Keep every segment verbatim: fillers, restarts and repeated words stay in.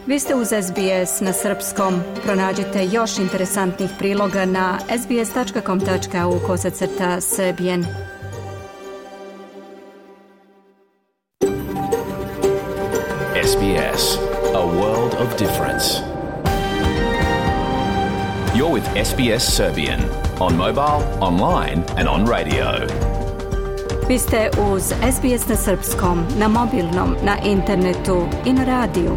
Vi ste uz S B S na srpskom. Pronađite još interesantnih priloga na sbs.com.au kosacrta srbijen. S B S, a world of difference. You're with S B S Serbian on mobile, online and on radio. Vi ste uz S B S na srpskom, na mobilnom, na internetu i na radiju.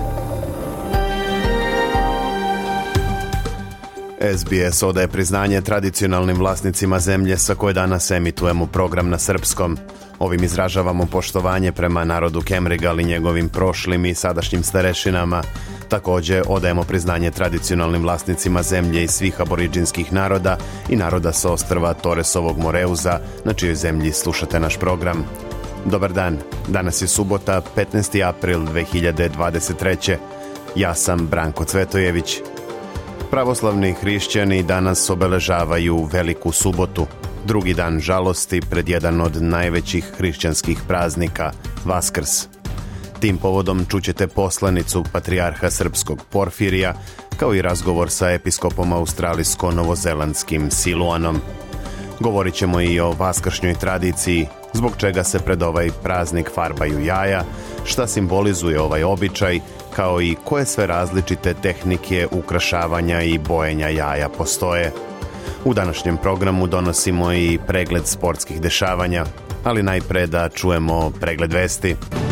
S B S odaje priznanje tradicionalnim vlasnicima zemlje sa koje danas emitujemo program na srpskom. Ovim izražavamo poštovanje prema narodu Kemrigal i njegovim prošlim i sadašnjim starešinama. Također odajemo priznanje tradicionalnim vlasnicima zemlje i svih aboriđinskih naroda i naroda sa ostrva Toresovog Moreuza, na čijoj zemlji slušate naš program. Dobar dan, danas je subota, petnaesti april dve hiljade dvadeset treće. Ja sam Branko Cvetojević. Pravoslavni hrišćani danas obeležavaju Veliku subotu, drugi dan žalosti pred jedan od najvećih hrišćanskih praznika, Vaskrs. Tim povodom čućete poslanicu patrijarha srpskog Porfirija, kao i razgovor sa episkopom australijsko-novozelandskim Siluanom. Govorit ćemo i o vaskršnjoj tradiciji, zbog čega se pred ovaj praznik farbaju jaja, šta simbolizuje ovaj običaj, kao i koje sve različite tehnike ukrašavanja i bojenja jaja postoje. U današnjem programu donosimo i pregled sportskih dešavanja, ali najpre da čujemo pregled vesti.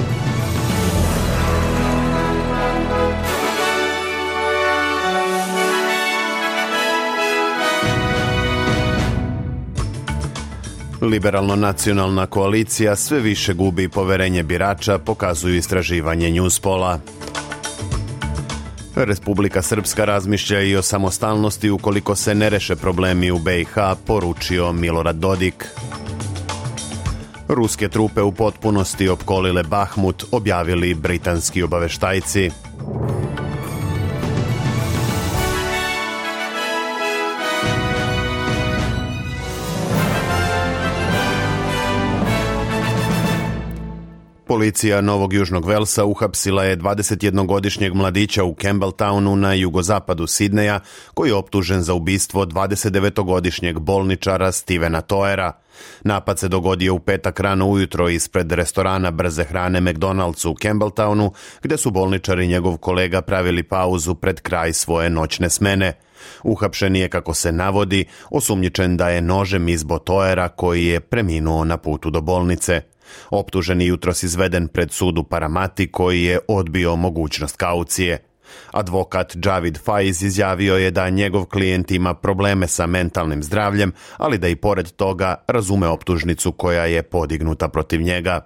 Liberalno-nacionalna koalicija sve više gubi poverenje birača, pokazuju istraživanje Newspola. Republika Srpska razmišlja i o samostalnosti ukoliko se ne reše problemi u B i H, poručio Milorad Dodik. Ruske trupe u potpunosti opkolile Bahmut, objavili britanski obaveštajci. Policija Novog Južnog Velsa uhapsila je dvadesetjednogodišnjeg mladića u Campbelltownu na jugozapadu Sidneja, koji je optužen za ubistvo dvadesetdevetogodišnjeg bolničara Stevena Toera. Napad se dogodio u petak rano ujutro ispred restorana brze hrane McDonald's u Campbelltownu, gde su bolničar i njegov kolega pravili pauzu pred kraj svoje noćne smene. Uhapšen je, kako se navodi, osumnjičen da je nožem izbo Toera, koji je preminuo na putu do bolnice. Optuženi jutros izveden pred sud u Paramati, koji je odbio mogućnost kaucije. Advokat Javid Faiz izjavio je da njegov klijent ima probleme sa mentalnim zdravljem, ali da i pored toga razume optužnicu koja je podignuta protiv njega.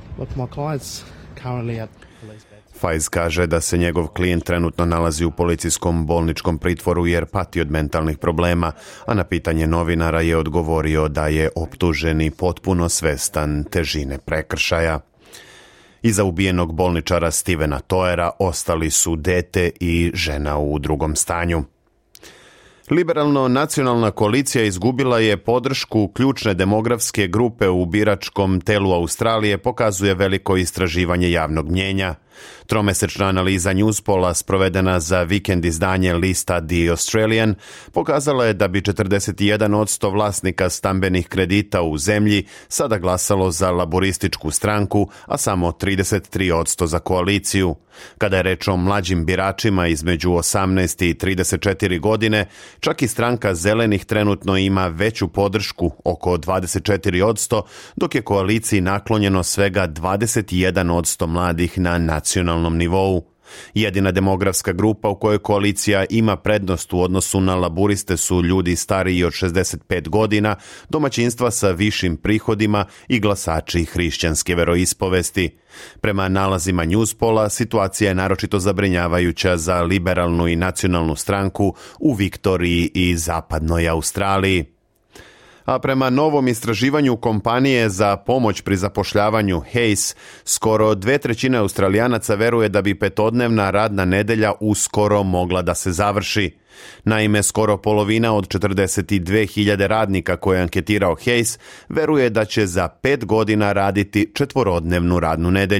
Faiz kaže da se njegov klijent trenutno nalazi u policijskom bolničkom pritvoru jer pati od mentalnih problema, a na pitanje novinara je odgovorio da je optuženi potpuno svestan težine prekršaja. Iza ubijenog bolničara Stevena Toera ostali su dete i žena u drugom stanju. Liberalno-nacionalna koalicija izgubila je podršku ključne demografske grupe u biračkom telu Australije, pokazuje veliko istraživanje javnog mnjenja. Tromesečna analiza Newspola, sprovedena za vikend izdanje lista The Australian, pokazala je da bi četrdeset jedan posto vlasnika stambenih kredita u zemlji sada glasalo za laborističku stranku, a samo trideset tri posto za koaliciju. Kada je reč o mlađim biračima između osamnaest i trideset četiri godine, čak i stranka Zelenih trenutno ima veću podršku, oko dvadeset četiri posto, dok je koaliciji naklonjeno svega dvadeset jedan posto mladih na nacionalnom nivou. Jedina demografska grupa u kojoj koalicija ima prednost u odnosu na laburiste su ljudi stariji od šezdeset pet godina, domaćinstva sa višim prihodima i glasači hrišćanske veroispovesti. Prema nalazima Newspola, situacija je naročito zabrinjavajuća za liberalnu i nacionalnu stranku u Viktoriji i zapadnoj Australiji. A prema novom istraživanju kompanije za pomoć pri zapošljavanju Hayes, skoro dve trećine Australijanaca veruje da bi petodnevna radna nedelja uskoro mogla da se završi. Naime, skoro polovina od četrdeset dve hiljade radnika koje je anketirao Hayes veruje da će za pet godina raditi četvorodnevnu radnu nedelju.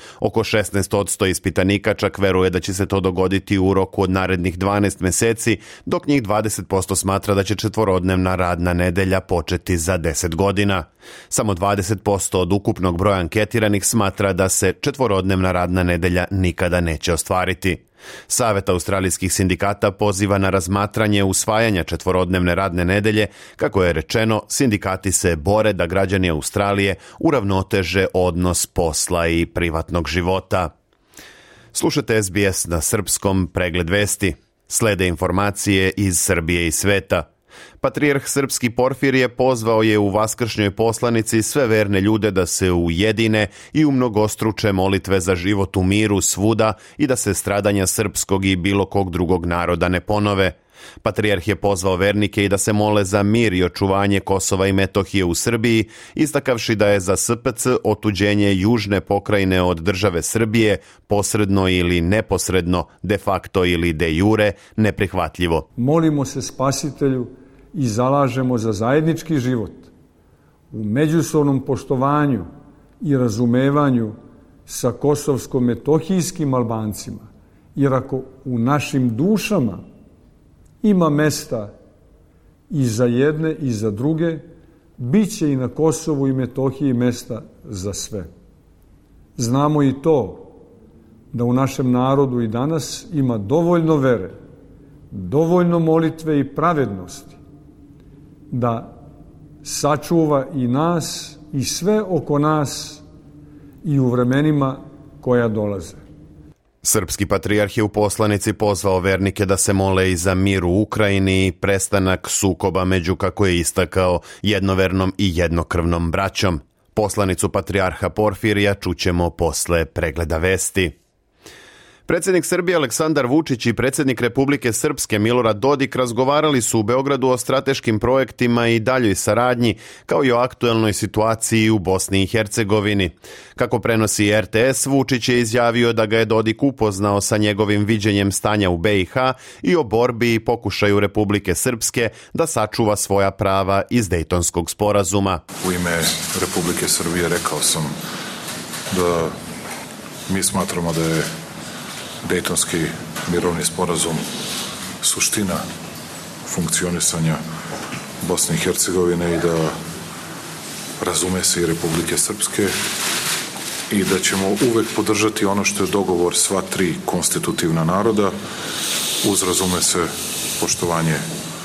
Oko šesnaest posto ispitanika čak veruje da će se to dogoditi u roku od narednih dvanaest meseci, dok njih dvadeset posto smatra da će četvorodnevna radna nedelja početi za deset godina. Samo dvadeset posto od ukupnog broja anketiranih smatra da se četvorodnevna radna nedelja nikada neće ostvariti. Savet australijskih sindikata poziva na razmatranje usvajanja četvorodnevne radne nedelje. Kako je rečeno, sindikati se bore da građani Australije uravnoteže odnos posla i privatnog života. Slušate S B S na srpskom, pregled vesti. Slede informacije iz Srbije i sveta. Patrijarh srpski Porfirije pozvao je u vaskršnjoj poslanici sve verne ljude da se ujedine i umnogostruče molitve za život u miru svuda i da se stradanja srpskog i bilo kog drugog naroda ne ponove. Patrijarh je pozvao vernike i da se mole za mir i očuvanje Kosova i Metohije u Srbiji, istakavši da je za S P C otuđenje južne pokrajine od države Srbije posredno ili neposredno, de facto ili de jure, neprihvatljivo. Molimo se Spasitelju i zalažemo za zajednički život u međusobnom poštovanju i razumevanju sa kosovsko-metohijskim Albancima, jer ako u našim dušama ima mesta i za jedne i za druge, bit će i na Kosovu i Metohiji mesta za sve. Znamo i to da u našem narodu i danas ima dovoljno vere, dovoljno molitve i pravednosti da sačuva i nas i sve oko nas i u vremenima koja dolaze. Srpski patrijarh je u poslanici pozvao vernike da se mole i za mir u Ukrajini i prestanak sukoba među, kako je istakao, jednovernom i jednokrvnom braćom. Poslanicu patrijarha Porfirija čućemo posle pregleda vesti. Predsjednik Srbije Aleksandar Vučić i predsjednik Republike Srpske Milorad Dodik razgovarali su u Beogradu o strateškim projektima i daljoj saradnji, kao i o aktuelnoj situaciji u Bosni i Hercegovini. Kako prenosi R T S, Vučić je izjavio da ga je Dodik upoznao sa njegovim viđenjem stanja u B i H i o borbi i pokušaju Republike Srpske da sačuva svoja prava iz Dejtonskog sporazuma. U ime Republike Srbije rekao sam da mi smatramo da je Dejtonski mirovni sporazum suština funkcionisanja Bosne i Hercegovine i da razume se i Republike Srpske i da ćemo uvek podržati ono što je dogovor sva tri konstitutivna naroda uz, razume se, poštovanje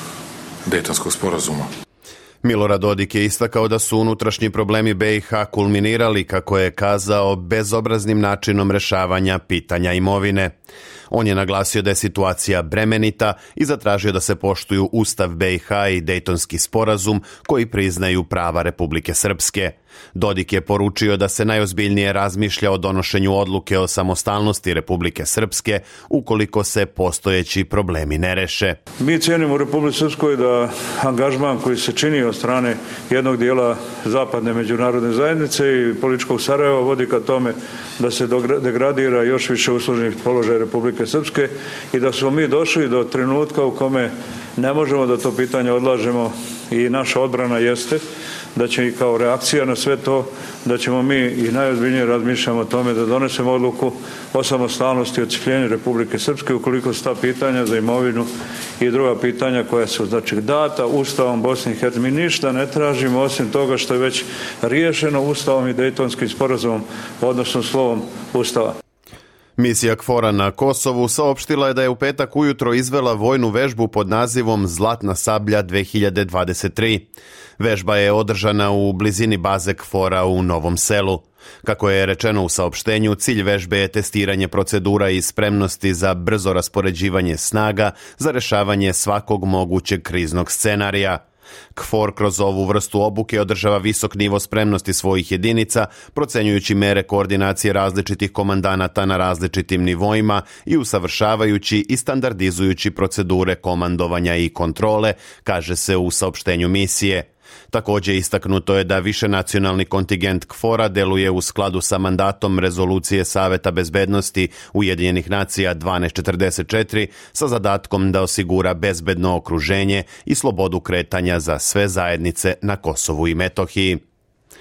Dejtonskog sporazuma. Milorad Dodik je istakao da su unutrašnji problemi B i H kulminirali, kako je kazao, bezobraznim načinom rešavanja pitanja imovine. On je naglasio da je situacija bremenita i zatražio da se poštuju Ustav B i H i Dejtonski sporazum koji priznaju prava Republike Srpske. Dodik je poručio da se najozbiljnije razmišlja o donošenju odluke o samostalnosti Republike Srpske ukoliko se postojeći problemi ne reše. Mi cijenimo u Republici Srpskoj da angažman koji se čini od strane jednog dijela zapadne međunarodne zajednice i političkog Sarajeva vodi ka tome da se degradira još više uslužnih položaja Republike Srpske i da smo mi došli do trenutka u kome ne možemo da to pitanje odlažemo i naša odbrana jeste da će i kao reakcija na sve to, da ćemo mi i najozbiljnije razmišljamo o tome da donesemo odluku o samostalnosti i odcijepljenju Republike Srpske ukoliko su ta pitanja za imovinu i druga pitanja koja su, znači, data Ustavom Bosne i Hercegovine. Mi ništa ne tražimo osim toga što je već riješeno Ustavom i Dejtonskim sporazumom, odnosno slovom Ustava. Misija K F O R-a na Kosovu saopštila je da je u petak ujutro izvela vojnu vežbu pod nazivom Zlatna sablja dve hiljade dvadeset tri. Vežba je održana u blizini baze K F O R-a u Novom Selu. Kako je rečeno u saopštenju, cilj vežbe je testiranje procedura i spremnosti za brzo raspoređivanje snaga za rešavanje svakog mogućeg kriznog scenarija. K F O R kroz ovu vrstu obuke održava visok nivo spremnosti svojih jedinica, procenjujući mere koordinacije različitih komandanata na različitim nivoima i usavršavajući i standardizujući procedure komandovanja i kontrole, kaže se u saopštenju misije. Također istaknuto je da višenacionalni kontingent K F O R-a deluje u skladu sa mandatom rezolucije Saveta bezbednosti Ujedinjenih nacija dvanaest četrdeset četiri sa zadatkom da osigura bezbedno okruženje i slobodu kretanja za sve zajednice na Kosovu i Metohiji.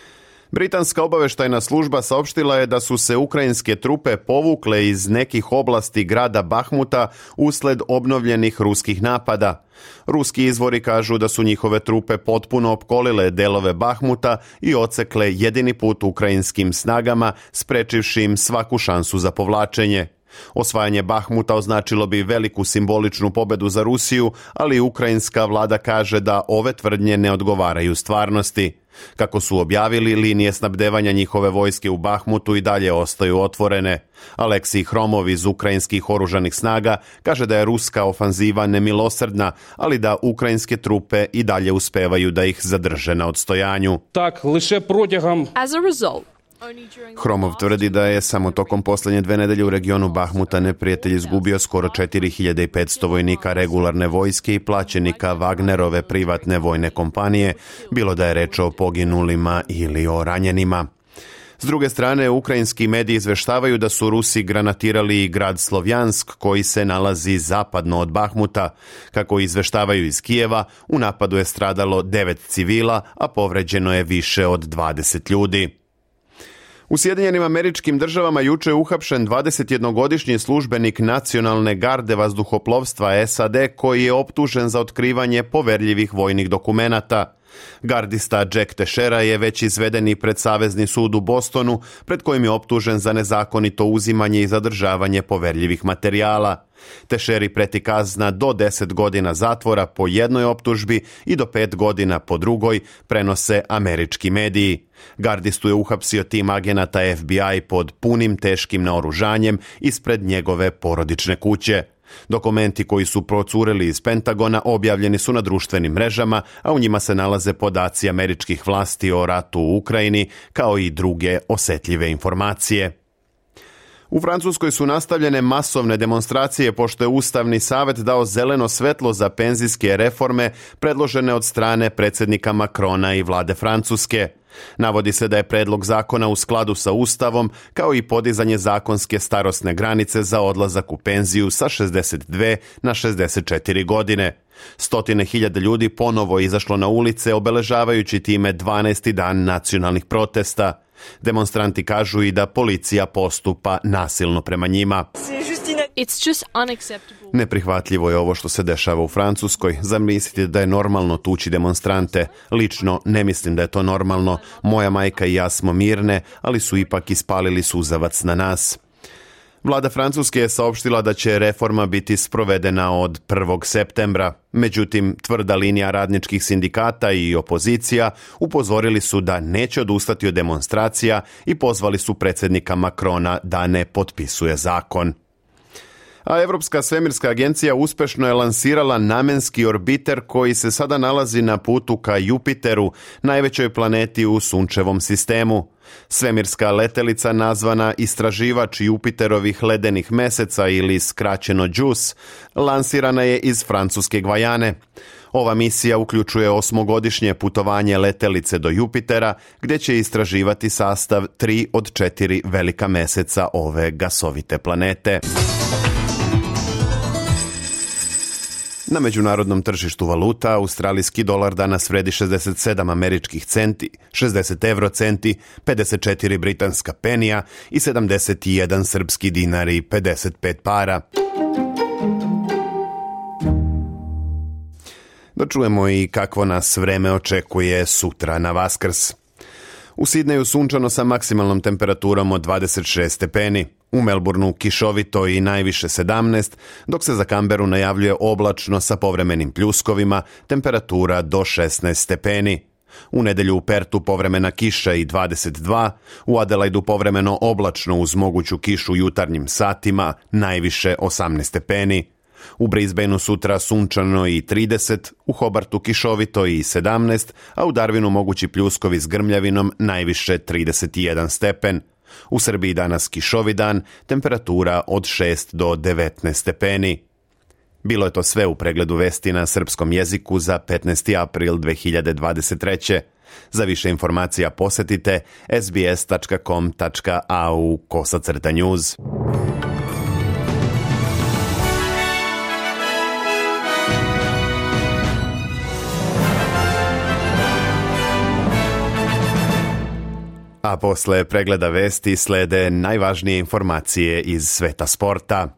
Britanska obaveštajna služba saopštila je da su se ukrajinske trupe povukle iz nekih oblasti grada Bahmuta usled obnovljenih ruskih napada. Ruski izvori kažu da su njihove trupe potpuno opkolile delove Bahmuta i odsekle jedini put ukrajinskim snagama, sprečivši im svaku šansu za povlačenje. Osvajanje Bahmuta označilo bi veliku simboličnu pobedu za Rusiju, ali ukrajinska vlada kaže da ove tvrdnje ne odgovaraju stvarnosti. Kako su objavili, linije snabdevanja njihove vojske u Bahmutu i dalje ostaju otvorene. Aleksij Hromov iz ukrajinskih oružanih snaga kaže da je ruska ofanziva nemilosrdna, ali da ukrajinske trupe i dalje uspevaju da ih zadrže na odstojanju. Tak, liše protegom. As a result, Hromov tvrdi da je samo tokom posljednje dve nedelje u regionu Bahmuta neprijatelj izgubio skoro četiri hiljade petsto vojnika regularne vojske i plaćenika Wagnerove privatne vojne kompanije, bilo da je reč o poginulima ili o ranjenima. S druge strane, ukrajinski mediji izveštavaju da su Rusi granatirali i grad Slovjansk, koji se nalazi zapadno od Bahmuta. Kako izveštavaju iz Kijeva, u napadu je stradalo devet civila, a povređeno je više od dvadeset ljudi. U Sjedinjenim Američkim Državama juče je uhapšen dvadesetjednogodišnji službenik Nacionalne garde vazduhoplovstva S A D koji je optužen za otkrivanje poverljivih vojnih dokumenata. Gardista Jack Teixeira je već izveden i pred Savezni sud u Bostonu, pred kojim je optužen za nezakonito uzimanje i zadržavanje poverljivih materijala. Teixeiri preti kazna do deset godina zatvora po jednoj optužbi i do pet godina po drugoj, prenose američki mediji. Gardistu je uhapsio tim agenata F B I pod punim teškim naoružanjem ispred njegove porodične kuće. Dokumenti koji su procureli iz Pentagona objavljeni su na društvenim mrežama, a u njima se nalaze podaci američkih vlasti o ratu u Ukrajini, kao i druge osetljive informacije. U Francuskoj su nastavljene masovne demonstracije pošto je Ustavni savet dao zeleno svetlo za penzijske reforme predložene od strane predsjednika Macrona i vlade Francuske. Navodi se da je predlog zakona u skladu sa Ustavom, kao i podizanje zakonske starosne granice za odlazak u penziju sa šezdeset dve na šezdeset četiri godine. Stotine hiljada ljudi ponovo izašlo na ulice, obeležavajući time dvanaesti dan nacionalnih protesta. Demonstranti kažu i da policija postupa nasilno prema njima. it's just unacceptable. Neprihvatljivo je ovo što se dešava u Francuskoj. Zamislite da je normalno tući demonstrante. Lično ne mislim da je to normalno. Moja majka i ja smo mirne, ali su ipak ispalili suzavac na nas. Vlada Francuske je saopštila da će reforma biti sprovedena od prvog septembra. Međutim, tvrda linija radničkih sindikata i opozicija upozorili su da neće odustati od demonstracija i pozvali su predsjednika Macrona da ne potpisuje zakon. A Europska svemirska agencija uspešno je lansirala namenski orbiter koji se sada nalazi na putu ka Jupiteru, najvećoj planeti u sunčevom sistemu. Svemirska letelica nazvana istraživač Jupiterovih ledenih meseca ili skraćeno JUICE lansirana je iz francuske Gvajane. Ova misija uključuje osmogodišnje putovanje letelice do Jupitera, gdje će istraživati sastav tri od četiri velika meseca ove gasovite planete. Na međunarodnom tržištu valuta australijski dolar danas vredi šezdeset sedam američkih centi, šezdeset euro centi, pedeset četiri britanska penija i sedamdeset jedan srpski dinar i pedeset pet para. Da čujemo i kakvo nas vreme očekuje sutra na Vaskrs. U Sidneju sunčano sa maksimalnom temperaturom od dvadeset šest stepeni. U Melbourneu kišovito i najviše sedamnaest, dok se za Canberu najavljuje oblačno sa povremenim pljuskovima, temperatura do šesnaest stepeni. U nedjelju u Pertu povremena kiša i dvadeset dva, u Adelaidu povremeno oblačno uz moguću kišu u jutarnjim satima, najviše osamnaest stepeni. U Brisbaneu sutra sunčano i trideset, u Hobartu kišovito i sedamnaest, a u Darwinu mogući pljuskovi s grmljavinom, najviše trideset jedan stepen. U Srbiji danas kišovi dan, temperatura od šest do devetnaest stepeni. Bilo je to sve u pregledu vesti na srpskom jeziku za petnaesti april dve hiljade dvadeset treće. Za više informacija posjetite s b s tačka com tačka a u kosacrta news. A posle pregleda vesti slede najvažnije informacije iz sveta sporta.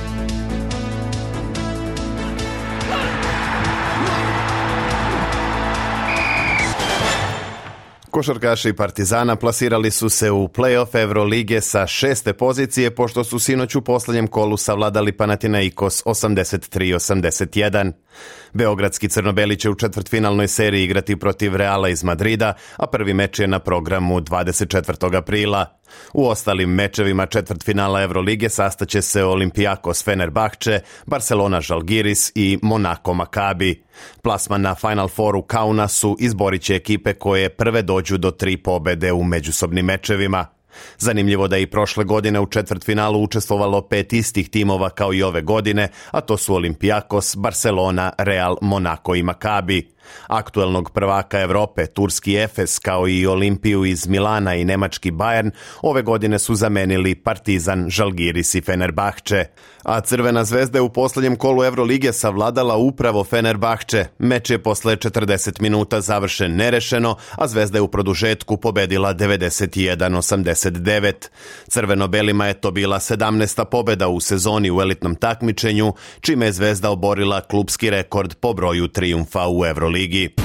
Košarkaši Partizana plasirali su se u play-off Evrolige sa šeste pozicije, pošto su sinoć u posljednjem kolu savladali Panathinaikos osamdeset tri osamdeset jedan. Beogradski crnobeli će u četvrtfinalnoj seriji igrati protiv Reala iz Madrida, a prvi meč je na programu dvadeset četvrtog aprila. U ostalim mečevima četvrtfinala Evrolige sastaće se Olympiakos Fenerbahče, Barcelona Žalgiris i Monaco Maccabi. Plasman na Final Fouru Kaunasu izborit će ekipe koje prve dođu do tri pobede u međusobnim mečevima. Zanimljivo da je i prošle godine u četvrtfinalu učestvovalo pet istih timova kao i ove godine, a to su Olympiakos, Barcelona, Real, Monaco i Maccabi. Aktuelnog prvaka Evrope, turski Efes, kao i Olimpiju iz Milana i nemački Bayern, ove godine su zamenili Partizan, Žalgiris i Fenerbahče. A Crvena zvezda je u posljednjem kolu Evrolige savladala upravo Fenerbahče. Meč je posle četrdeset minuta završen nerešeno, a Zvezda je u produžetku pobedila devedeset jedan osamdeset devet. Crveno-belima je to bila sedamnaesta pobeda u sezoni u elitnom takmičenju, čime je Zvezda oborila klubski rekord po broju trijumfa u Evroligi. Ligi.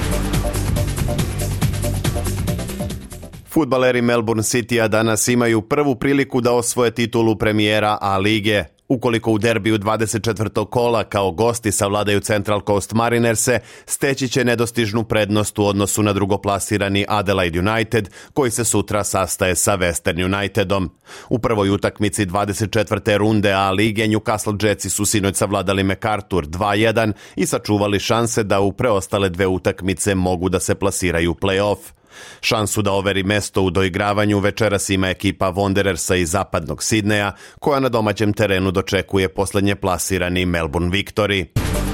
Fudbaleri Melbourne Citya danas imaju prvu priliku da osvoje titulu premijera A lige. Ukoliko u derbiju dvadeset četvrtog kola kao gosti savladaju Central Coast Marinerse, steći će nedostižnu prednost u odnosu na drugoplasirani Adelaide United, koji se sutra sastaje sa Western Unitedom. U prvoj utakmici dvadeset četvrte runde A lige Newcastle Jetsi su sinoć savladali MacArthur dva jedan i sačuvali šanse da u preostale dve utakmice mogu da se plasiraju u play-off. Šansu da overi mesto u doigravanju večeras ima ekipa Wanderersa iz zapadnog Sidneja, koja na domaćem terenu dočekuje posljednje plasirani Melbourne Victory.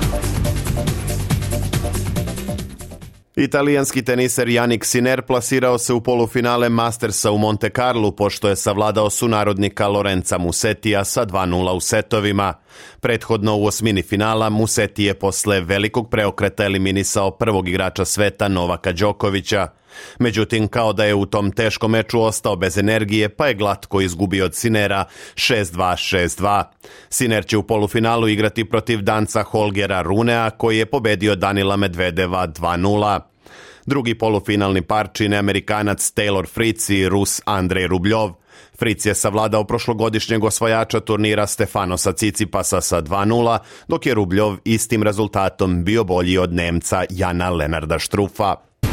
Italijanski teniser Jannik Sinner plasirao se u polufinale Mastersa u Monte Carlu, pošto je savladao sunarodnika Lorenza Musetija sa dva nula u setovima. Prethodno u osmini finala Musetti je posle velikog preokreta eliminisao prvog igrača sveta Novaka Đokovića. Međutim, kao da je u tom teškom meču ostao bez energije, pa je glatko izgubio od Sinnera šest dva šest dva. Sinner će u polufinalu igrati protiv Danca Holgera Runea, koji je pobedio Danila Medvedeva dva nula. Drugi polufinalni par čine Amerikanac Taylor Fritz i Rus Andrej Rubljov. Fritz je savladao prošlogodišnjeg osvajača turnira Stefanosa Cicipasa sa dva nula, dok je Rubljov istim rezultatom bio bolji od Nemca Jana Lenarda Štrufa.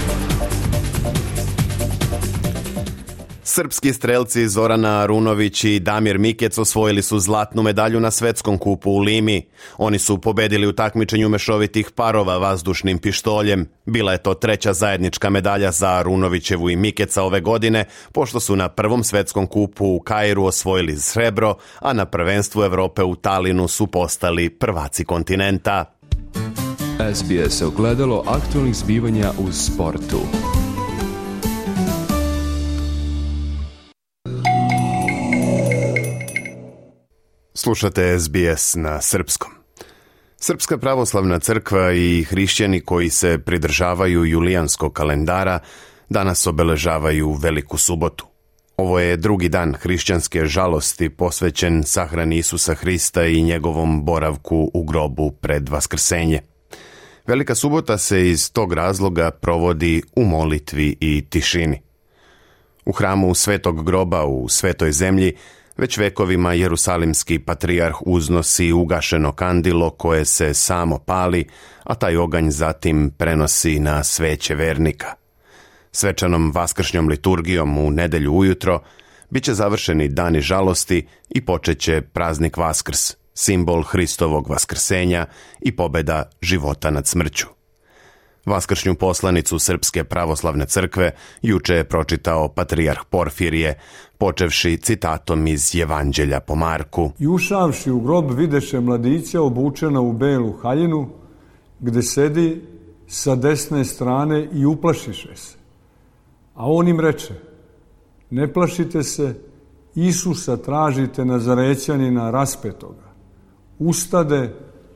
Srpski strelci Zorana Arunović i Damir Mikec osvojili su zlatnu medalju na svetskom kupu u Limi. Oni su pobedili u takmičenju mešovitih parova vazdušnim pištoljem. Bila je to treća zajednička medalja za Arunovićevu i Mikeca ove godine, pošto su na prvom svetskom kupu u Kairu osvojili srebro, a na prvenstvu Evrope u Talinu su postali prvaci kontinenta. S B S ogledalo aktualnih zbivanja u sportu. Slušate S B S na srpskom. Srpska pravoslavna crkva i hrišćani koji se pridržavaju julijanskog kalendara danas obeležavaju Veliku subotu. Ovo je drugi dan hrišćanske žalosti posvećen sahrani Isusa Hrista i njegovom boravku u grobu pred Vaskrsenje. Velika subota se iz tog razloga provodi u molitvi i tišini. U hramu Svetog groba u Svetoj zemlji već vekovima jerusalimski patrijarh uznosi ugašeno kandilo koje se samo pali, a taj oganj zatim prenosi na sveće vernika. Svečanom vaskršnjom liturgijom u nedelju ujutro bit će završeni dani žalosti i počeće praznik Vaskrs, simbol Hristovog vaskrsenja i pobeda života nad smrću. Vaskršnju poslanicu Srpske pravoslavne crkve juče je pročitao patrijarh Porfirije, počevši citatom iz Evanđelja po Marku. I ušavši u grob videše mladića obučena u belu haljinu, gde sedi sa desne strane i uplašiše se. A on im reče, ne plašite se, Isusa tražite Nazarećanina raspetoga. Ustade,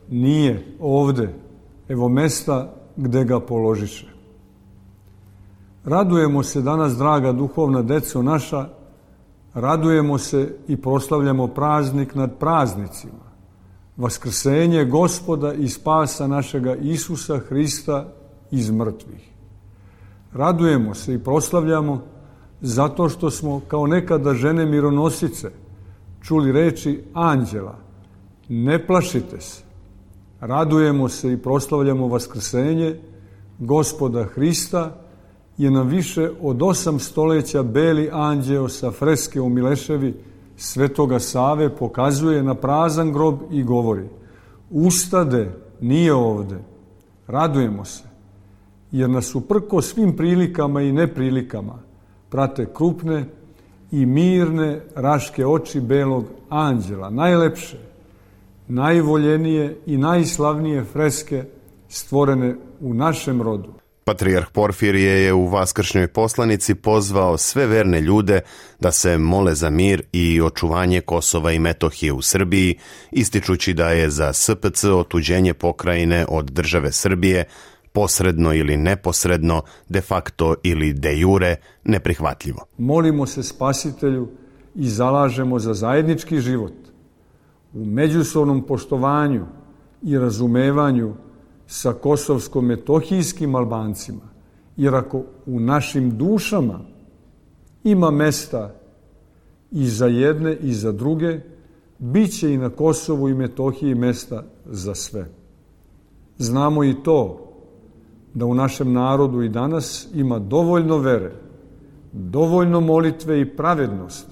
nije ovde, evo mesta gde ga položiše. Radujemo se danas, draga duhovna deco naša, radujemo se i proslavljamo praznik nad praznicima, vaskrsenje Gospoda i spasa našega Isusa Hrista iz mrtvih. Radujemo se i proslavljamo zato što smo kao nekada žene mironosice čuli reči anđela: ne plašite se. Radujemo se i proslavljamo vaskrsenje Gospoda Hrista, je na više od osam stoleća beli anđeo sa freske u Mileševi Svetoga Save pokazuje na prazan grob i govori: ustade, nije ovde. Radujemo se, jer nas uprko svim prilikama i neprilikama prate krupne i mirne raške oči belog anđela, najlepše, najvoljenije i najslavnije freske stvorene u našem rodu. Patrijarh Porfirije je u vaskršnjoj poslanici pozvao sve verne ljude da se mole za mir i očuvanje Kosova i Metohije u Srbiji, ističući da je za S P C otuđenje pokrajine od države Srbije posredno ili neposredno, de facto ili de jure, neprihvatljivo. Molimo se Spasitelju i zalažemo za zajednički život u međusobnom poštovanju i razumevanju sa kosovsko-metohijskim Albancima, jer ako u našim dušama ima mesta i za jedne i za druge, bit će i na Kosovu i Metohiji mesta za sve. Znamo i to da u našem narodu i danas ima dovoljno vere, dovoljno molitve i pravednosti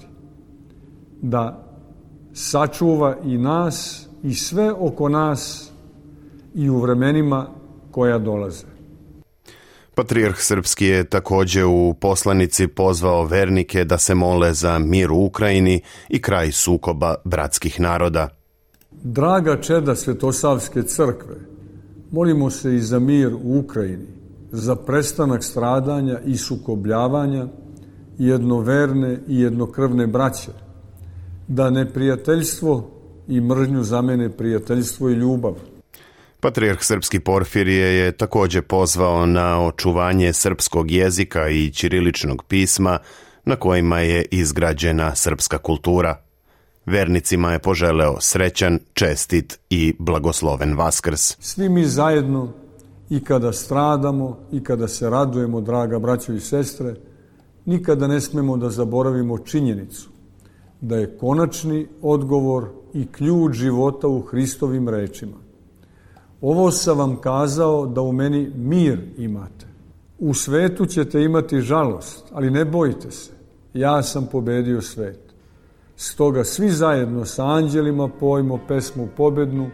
da sačuva i nas i sve oko nas i u vremenima koja dolaze. Patrijarh Srpski je također u poslanici pozvao vernike da se mole za mir u Ukrajini i kraj sukoba bratskih naroda. Draga čeda Svetosavske crkve, molimo se i za mir u Ukrajini, za prestanak stradanja i sukobljavanja jednoverne i jednokrvne braće, da neprijateljstvo i mržnju zamene prijateljstvo i ljubav. Patrijarh Srpski Porfirije je također pozvao na očuvanje srpskog jezika i ćiriličnog pisma na kojima je izgrađena srpska kultura. Vernicima je poželeo srećan, čestit i blagosloven Vaskrs. Svi mi zajedno, i kada stradamo i kada se radujemo, draga braćo i sestre, nikada ne smemo da zaboravimo činjenicu da je konačni odgovor i ključ života u Hristovim rečima. Ovo sam vam kazao da u meni mir imate. U svetu ćete imati žalost, ali ne bojte se, ja sam pobedio svet. Stoga svi zajedno sa anđelima pojmo pesmu pobednu: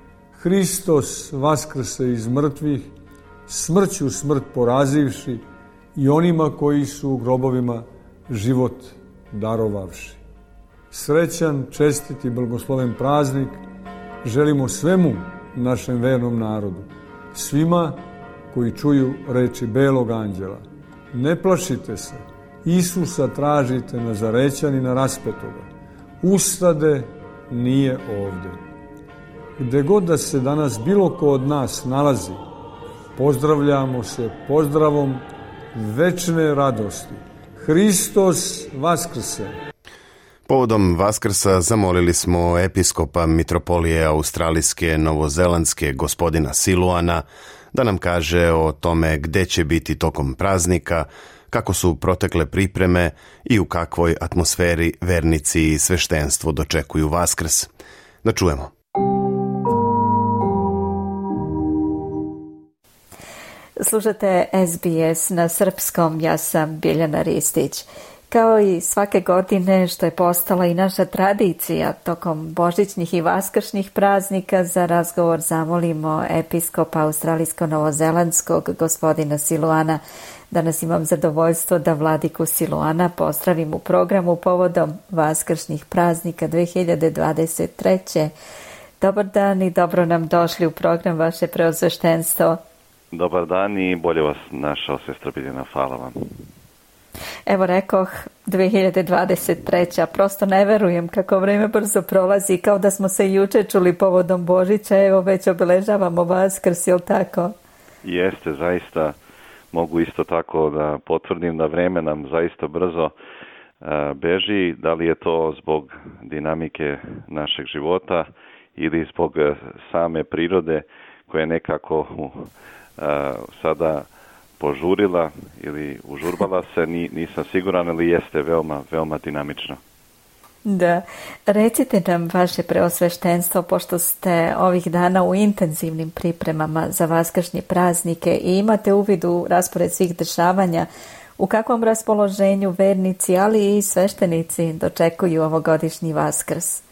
Hristos vaskrse iz mrtvih, smrću smrt porazivši i onima koji su u grobovima život darovavši. Srećan, čestit i blagosloven praznik želimo svemu našem vernom narodu, svima koji čuju reči belog anđela. Ne plašite se, Isusa tražite Nazarećanina raspetoga. Ustade, nije ovde. Gde god da se danas bilo ko od nas nalazi, pozdravljamo se pozdravom večne radosti. Hristos vaskrse! Povodom Vaskrsa zamolili smo episkopa mitropolije australijske novozelandske gospodina Siluana da nam kaže o tome gde će biti tokom praznika, kako su protekle pripreme i u kakvoj atmosferi vernici i sveštenstvo dočekuju Vaskrs. Da čujemo. Slušate S B S na srpskom, ja sam Biljana Ristić. Kao i svake godine, što je postala i naša tradicija, tokom božićnih i vaskršnjih praznika za razgovor zamolimo episkopa australijsko-novozelandskog gospodina Siluana. Danas imam zadovoljstvo da vladiku Siluana pozdravim u programu povodom vaskršnjih praznika dve hiljade dvadeset treće. Dobar dan i dobro nam došli u program, vaše preosveštenstvo. Dobar dan i bolje vas našao, sestra Biljana, hvala vam. Evo rekoh, dve hiljade dvadeset treće. Prosto ne verujem kako vreme brzo prolazi, kao da smo se juče čuli povodom Božića, evo već obeležavamo Vaskrs, jel tako? Jeste, zaista mogu isto tako da potvrdim da vreme nam zaista brzo beži, da li je to zbog dinamike našeg života ili zbog same prirode koja je nekako uh, sada požurila ili užurbala se, Ni, nisam siguran, ali jeste veoma, veoma dinamično. Da, recite nam vaše preosveštenstvo, pošto ste ovih dana u intenzivnim pripremama za vaskršnje praznike i imate uvid u raspored svih dešavanja, u kakvom raspoloženju vernici, ali i sveštenici dočekuju ovogodišnji Vaskrs?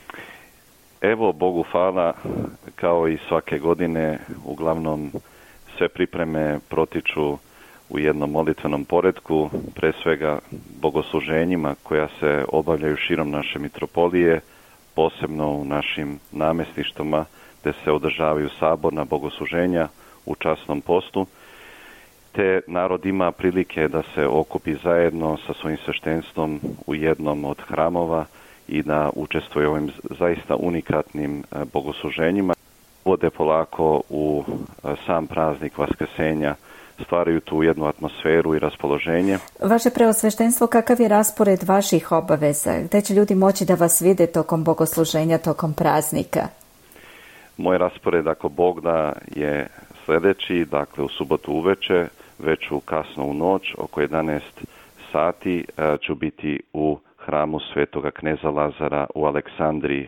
Evo, Bogu hvala, kao i svake godine, uglavnom sve pripreme protiču u jednom molitvenom poretku, pre svega bogosluženjima koja se obavljaju širom naše mitropolije, posebno u našim namestništvima gde se održavaju saborna bogosluženja u časnom postu, te narod ima prilike da se okupi zajedno sa svojim sveštenstvom u jednom od hramova i da učestvuje u ovim zaista unikatnim bogosluženjima. Vode polako u sam praznik Vaskrsenja, stvaraju tu jednu atmosferu i raspoloženje. Vaše preosveštenstvo, kakav je raspored vaših obaveza? Gde će ljudi moći da vas vide tokom bogosluženja, tokom praznika? Moj raspored, ako Bog da, je sljedeći, dakle u subotu uveče, već u kasno u noć, oko jedanaest sati, ću biti u hramu Svetoga kneza Lazara u Aleksandriji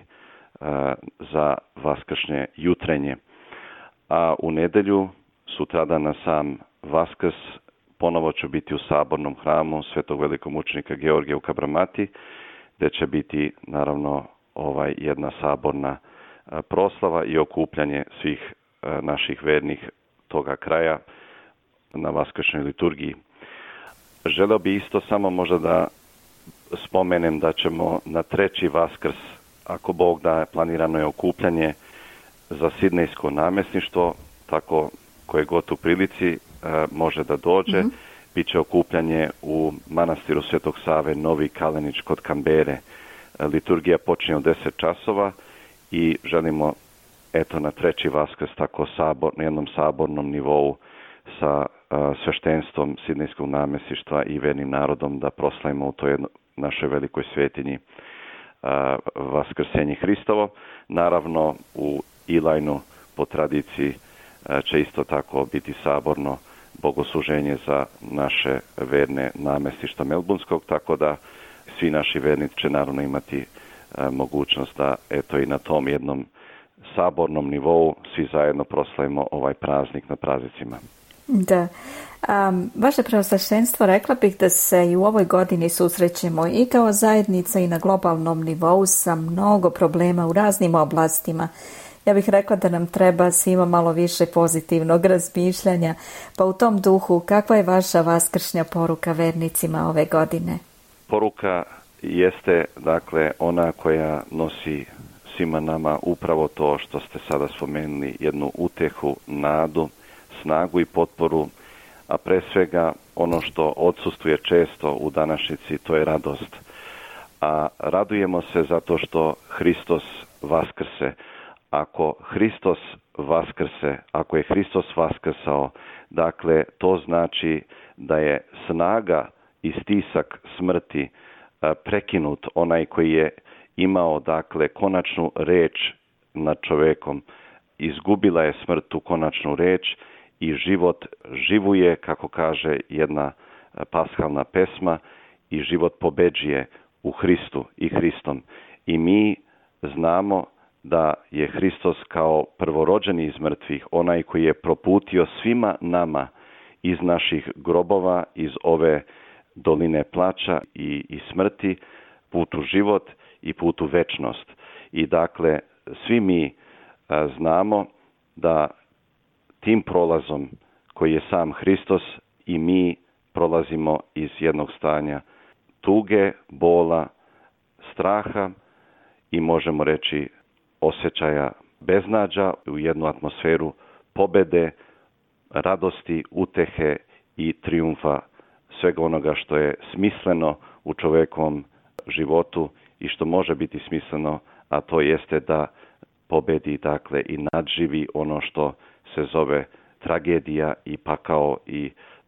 za vaskršnje jutrenje. A u nedelju, sutradan na sam Vaskrs, ponovo ću biti u sabornom hramu Svetog velikomučenika Georgija u Kabramati, gde će biti naravno ovaj jedna saborna proslava i okupljanje svih naših vernih toga kraja na vaskršnjoj liturgiji. Želeo bi isto samo možda da spomenem da ćemo na treći Vaskrs, ako Bog da, planirano je okupljanje za sidnejsko namjesništvo, tako koje god u prilici e, može da dođe. Mm-hmm. Biće okupljanje u manastiru Svetog Save Novi Kalenić kod Kambere. E, liturgija počinje u deset časova i želimo eto na treći Vaskrs tako sabor, na jednom sabornom nivou sa e, sveštenstvom sidnejskog namjesništva i vernim narodom da proslavimo u toj jedno, našoj velikoj svetinji uh, Vaskrsenje Hristovo. Naravno u Ilajnu po tradiciji uh, će isto tako biti saborno bogosluženje za naše verne namestišta Melburnskog, tako da svi naši vernici će naravno imati uh, mogućnost da eto i na tom jednom sabornom nivou svi zajedno proslavimo ovaj praznik na praznicima. Da. Um, vaše preosveštenstvo, rekla bih da se i u ovoj godini susrećemo i kao zajednica i na globalnom nivou sa mnogo problema u raznim oblastima. Ja bih rekla da nam treba svima malo više pozitivnog razmišljanja, pa u tom duhu kakva je vaša vaskršnja poruka vernicima ove godine? Poruka jeste dakle ona koja nosi svima nama upravo to što ste sada spomenuli, jednu utehu, nadu, snagu i potporu, a pre svega ono što odsustuje često u današnjici, to je radost. A radujemo se zato što Hristos vaskrse. Ako Hristos vaskrse, ako je Hristos vaskrsao, dakle to znači da je snaga i stisak smrti prekinut, onaj koji je imao dakle konačnu reč nad čovekom. Izgubila je smrt tu konačnu reč i život živoje, kako kaže jedna paskalna pesma, i život pobeđuje u Hristu i Hristom. I mi znamo da je Hristos kao prvorođeni iz mrtvih, onaj koji je proputio svima nama iz naših grobova, iz ove doline plača i, i smrti, put u život i put u večnost. I dakle, svi mi a, znamo da tim prolazom koji je sam Hristos i mi prolazimo iz jednog stanja tuge, bola, straha i možemo reći osjećaja beznađa u jednu atmosferu pobede, radosti, utehe i trijumfa svega onoga što je smisleno u čovjekovom životu i što može biti smisleno, a to jeste da pobedi dakle i nadživi ono što se zove tragedija i pakao i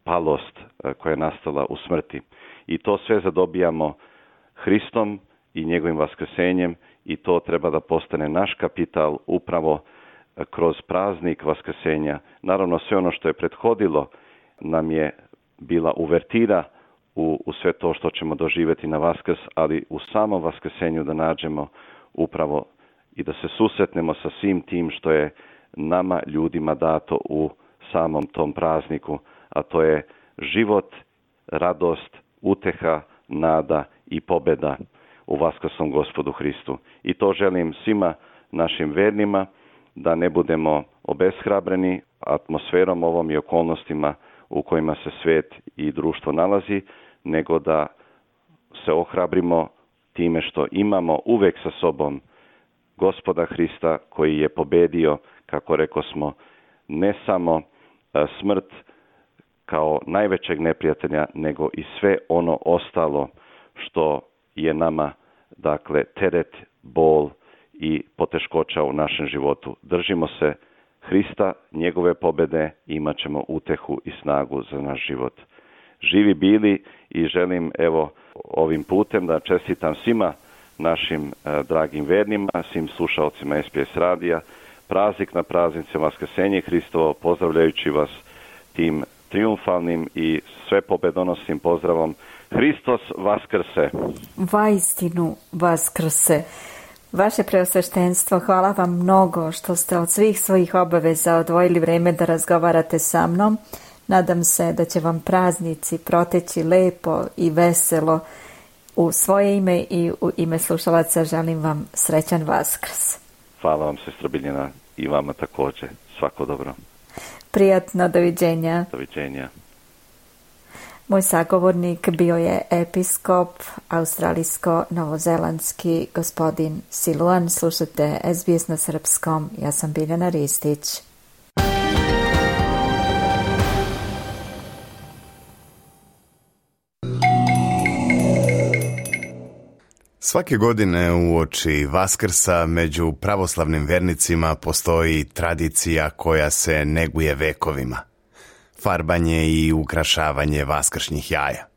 palost koja je nastala u smrti. I to sve zadobijamo Hristom i njegovim vaskrsenjem i to treba da postane naš kapital upravo kroz praznik vaskrsenja. Naravno, sve ono što je prethodilo nam je bila uvertira u, u sve to što ćemo doživjeti na Vaskrs, ali u samom vaskrsenju da nađemo upravo i da se susretnemo sa svim tim što je nama ljudima dato u samom tom prazniku, a to je život, radost, uteha, nada i pobjeda u vaskrsnom Gospodu Hristu. I to želim svima našim vernima, da ne budemo obeshrabreni atmosferom ovom i okolnostima u kojima se svijet i društvo nalazi, nego da se ohrabrimo time što imamo uvek sa sobom Gospoda Hrista koji je pobedio, kako reko smo, ne samo smrt kao najvećeg neprijatelja, nego i sve ono ostalo što je nama, dakle, teret, bol i poteškoća u našem životu. Držimo se Hrista, njegove pobede i imat ćemo utehu i snagu za naš život. Živi bili i želim evo ovim putem da čestitam svima našim eh, dragim vernima, svim slušalcima S B S radija, praznik na praznice Vaskrsenje Hristovo, pozdravljajući vas tim triumfalnim i sve pobedonosnim pozdravom. Hristos vaskrse! Vaistinu vaskrse! Vaše preosveštenstvo, hvala vam mnogo što ste od svih svojih obaveza odvojili vrijeme da razgovarate sa mnom. Nadam se da će vam praznici proteći lepo i veselo. U svoje ime i u ime slušalaca želim vam srećan Vaskrs. Hvala vam, sestra Biljana, i vama također. Svako dobro. Prijatno, doviđenja. Doviđenja. Moj sagovornik bio je episkop australijsko-novozelandski gospodin Siluan. Slušate S B S na srpskom. Ja sam Biljana Ristić. Svake godine uoči Vaskrsa među pravoslavnim vernicima postoji tradicija koja se neguje vekovima. Farbanje i ukrašavanje vaskršnjih jaja.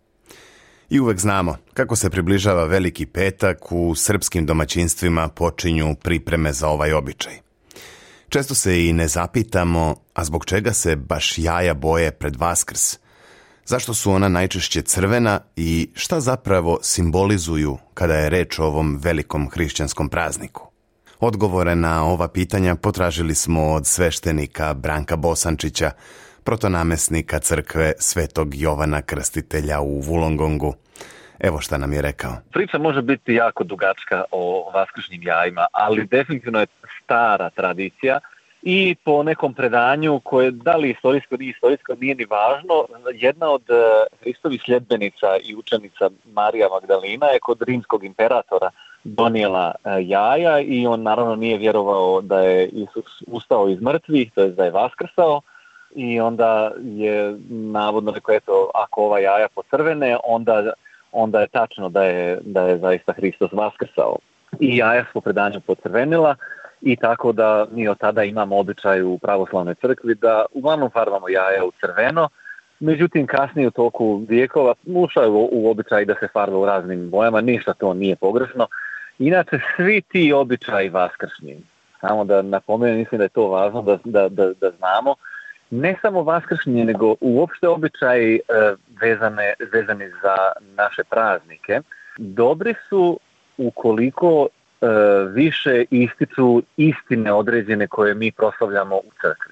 I uvek znamo, kako se približava Veliki petak, u srpskim domaćinstvima počinju pripreme za ovaj običaj. Često se i ne zapitamo, a zbog čega se baš jaja boje pred Vaskrs? Zašto su ona najčešće crvena i šta zapravo simbolizuju kada je reč o ovom velikom hrišćanskom prazniku? Odgovore na ova pitanja potražili smo od sveštenika Branka Bosančića, protonamesnika crkve Svetog Jovana Krstitelja u Wollongongu. Evo šta nam je rekao. Priča može biti jako dugačka o vaskršnjim jajima, ali definitivno je stara tradicija i po nekom predanju koje da li istorijsko nije istorijsko nije ni važno, jedna od Hristovih sljedbenica i učenica Marija Magdalina je kod rimskog imperatora donijela jaja i on naravno nije vjerovao da je Isus ustao iz mrtvih, to je da je vaskrsao. I onda je navodno rekao, eto, ako ova jaja pocrvene, onda, onda je tačno da je, da je zaista Hristos vaskrsao. I jaja su po predanju pocrvenila i tako da mi od tada imamo običaj u pravoslavnoj crkvi da uglavnom farbamo jaja u crveno. Međutim, kasnije u toku vijekova ušao u, u običaj da se farba u raznim bojama, ništa to nije pogrešno. Inače, svi ti običaji vaskršnji, samo da napomenem, mislim da je to važno da, da, da, da znamo, ne samo vaskršnje, nego uopšte običaji e, vezane, vezani za naše praznike, dobri su ukoliko e, više ističu istine određene koje mi proslavljamo u crkvi.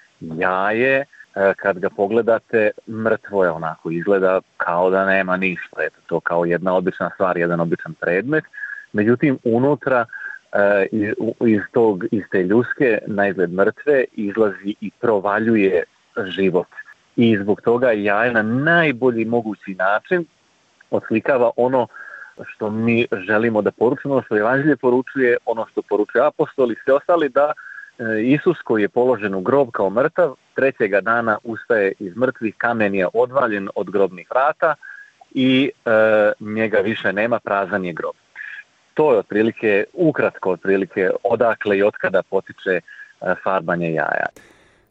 Jaje, e, kad ga pogledate, mrtvo je onako, izgleda kao da nema ništa. Eto, to kao jedna obična stvar, jedan običan predmet. Međutim, unutra iz, tog, iz te ljuske na izgled mrtve izlazi i provaljuje život. I zbog toga jaje na najbolji mogući način oslikava ono što mi želimo da poručimo, ono što Evanđelje poručuje, ono što poručuje apostoli i sve ostali, da Isus koji je položen u grob kao mrtav, trećega dana ustaje iz mrtvih, kamen je odvaljen od grobnih vrata i e, njega više nema, prazan je grob. To je otprilike, ukratko otprilike, odakle i otkada potiče farbanje jaja.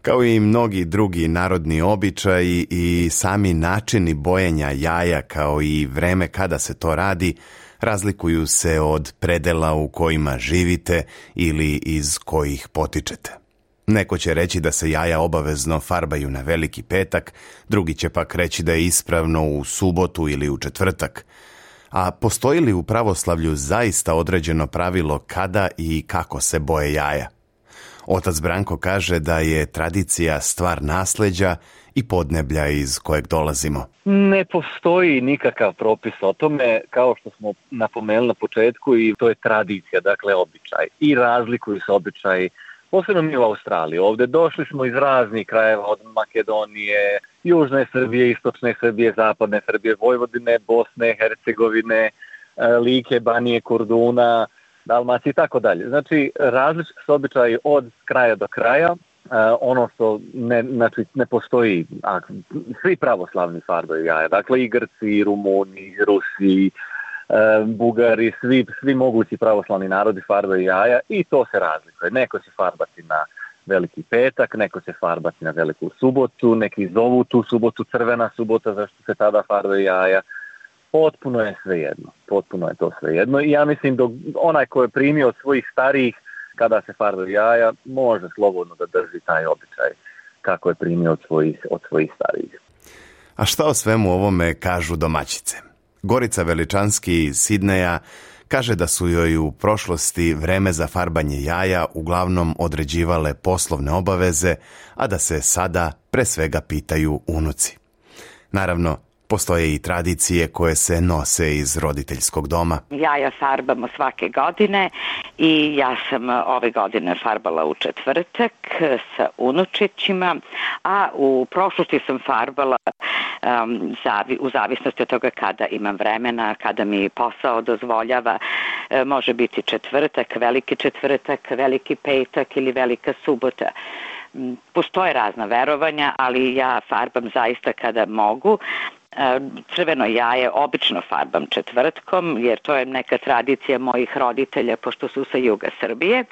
Kao i mnogi drugi narodni običaji i sami načini bojenja jaja, kao i vreme kada se to radi, razlikuju se od predela u kojima živite ili iz kojih potičete. Neko će reći da se jaja obavezno farbaju na Veliki petak, drugi će pak reći da je ispravno u subotu ili u četvrtak. A postoji li u pravoslavlju zaista određeno pravilo kada i kako se boje jaja? Otac Branko kaže da je tradicija stvar nasleđa i podneblja iz kojeg dolazimo. Ne postoji nikakav propis o tome, kao što smo napomenuli na početku, i to je tradicija, dakle običaj. I razlikuju se običaji, posebno mi u Australiji. Ovdje došli smo iz raznih krajeva, od Makedonije, Južne Srbije, Istočne Srbije, Zapadne Srbije, Vojvodine, Bosne, Hercegovine, Like, Banije, Korduna, Dalmacije i tako dalje. Znači, različiti su običaji od kraja do kraja. Uh, ono što ne, znači, ne postoji, a, svi pravoslavni farbaju jaja. Dakle, i Grci, i Rumuni, i Rusi, uh, Bugari, svi, svi mogući pravoslavni narodi farbaju jaja i to se razlikuje. Neko će farbati na Veliki petak, neko će farbati na Veliku subotu, neki zovu tu subotu crvena subota, zašto se tada farbaju jaja. Potpuno je svejedno. Potpuno je to svejedno. I ja mislim da onaj ko je primio od svojih starijih kada se farbaju jaja, može slobodno da drži taj običaj kako je primio od svojih, od svojih starijih. A šta o svemu ovome kažu domaćice? Gorica Veličanski iz Sidneja kaže da su joj u prošlosti vreme za farbanje jaja uglavnom određivale poslovne obaveze, a da se sada pre svega pitaju unuci. Naravno, postoje i tradicije koje se nose iz roditeljskog doma. Jaja farbamo svake godine i ja sam ove godine farbala u četvrtak sa unučićima, a u prošlosti sam farbala um, zavi, u zavisnosti od toga kada imam vremena, kada mi posao dozvoljava. E, može biti četvrtak, veliki četvrtak, veliki petak ili velika subota. Postoje razna verovanja, ali ja farbam zaista kada mogu. Crveno jaje obično farbam četvrtkom, jer to je neka tradicija mojih roditelja, pošto su sa juga Srbije,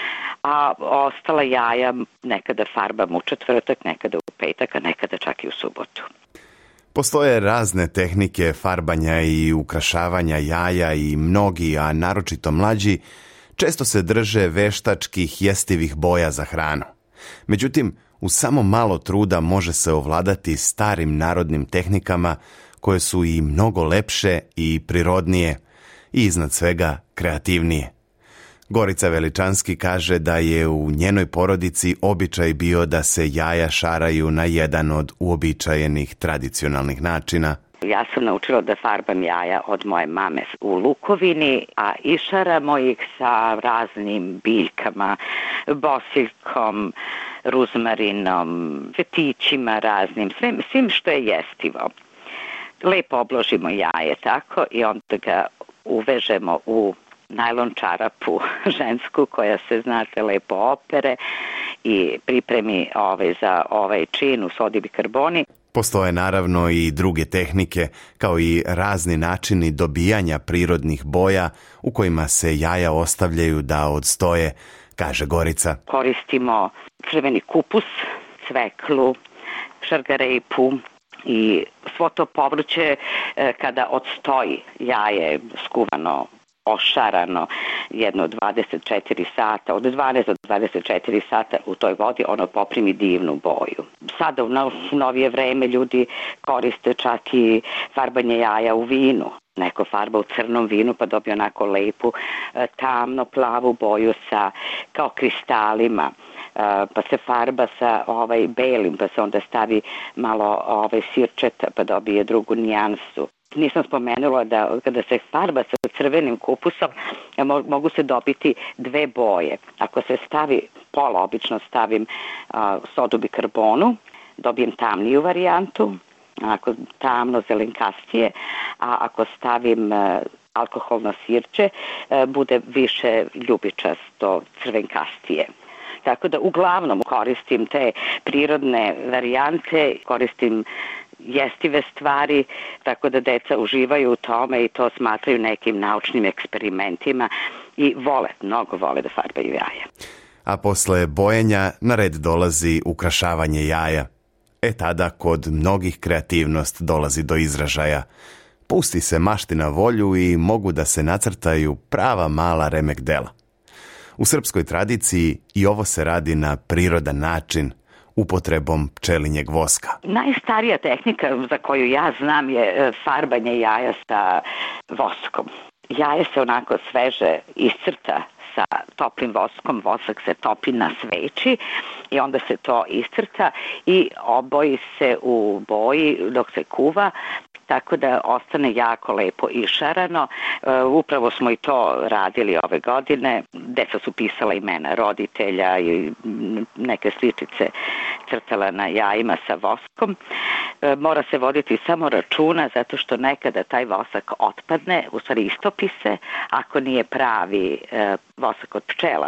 a ostala jaja nekada farbam u četvrtak, nekada u petak, a nekada čak i u subotu. Postoje razne tehnike farbanja i ukrašavanja jaja i mnogi, a naročito mlađi, često se drže veštačkih jestivih boja za hranu. Međutim, u samo malo truda može se ovladati starim narodnim tehnikama koje su i mnogo lepše i prirodnije i iznad svega kreativnije. Gorica Veličanski kaže da je u njenoj porodici običaj bio da se jaja šaraju na jedan od uobičajenih tradicionalnih načina. Ja sam naučila da farbam jaja od moje mame u lukovini, a išaramo ih sa raznim biljkama, bosiljkom, ruzmarinom, fetićima raznim, svim, svim što je jestivo. Lepo obložimo jaje tako i onda ga uvežemo u najlon čarapu žensku koja se, znate, lepo opere i pripremi ovaj za ovaj čin u sodi bikarboni. Postoje naravno i druge tehnike, kao i razni načini dobijanja prirodnih boja u kojima se jaja ostavljaju da odstoje, kaže Gorica. Koristimo crveni kupus, cveklu, šargarepu i svo to povrće kada odstoji jaje skuvano, ošarano jedno dvadeset četiri sata, od dvanaest do dvadeset četiri sata u toj vodi ono poprimi divnu boju. Sada u novije vreme ljudi koriste čak i farbanje jaja u vinu. Neko farba u crnom vinu pa dobije onako lepu tamno plavu boju sa kao kristalima. Pa se farba sa ovaj belim, pa se onda stavi malo ovaj sirčeta pa dobije drugu nijansu. Nisam spomenula da kada se farba sa crvenim kupusom mogu se dobiti dve boje. Ako se stavi pola, obično stavim a, sodu bikarbonu, dobijem tamniju varijantu, ako tamno zelenkastije, a ako stavim a, alkoholno sirće, a, bude više ljubičasto crvenkastije. Tako da uglavnom koristim te prirodne varijante, koristim jestive stvari, tako da deca uživaju u tome i to smatraju nekim naučnim eksperimentima i vole, mnogo vole da farbaju jaja. A posle bojenja na red dolazi ukrašavanje jaja. E tada kod mnogih kreativnost dolazi do izražaja. Pusti se mašti na volju i mogu da se nacrtaju prava mala remek dela. U srpskoj tradiciji i ovo se radi na prirodan način, upotrebom pčelinjeg voska. Najstarija tehnika za koju ja znam je farbanje jaja sa voskom. Jaje se onako sveže iscrta sa toplim voskom, vosak se topi na sveći i onda se to iscrta i oboji se u boji dok se kuva, tako da ostane jako lepo išarano. E, upravo smo i to radili ove godine. Deca su pisala imena roditelja i neke sličice crtala na jajima sa voskom. E, mora se voditi samo računa zato što nekada taj vosak otpadne, u stvari istopi se, ako nije pravi e, vosak od pčela.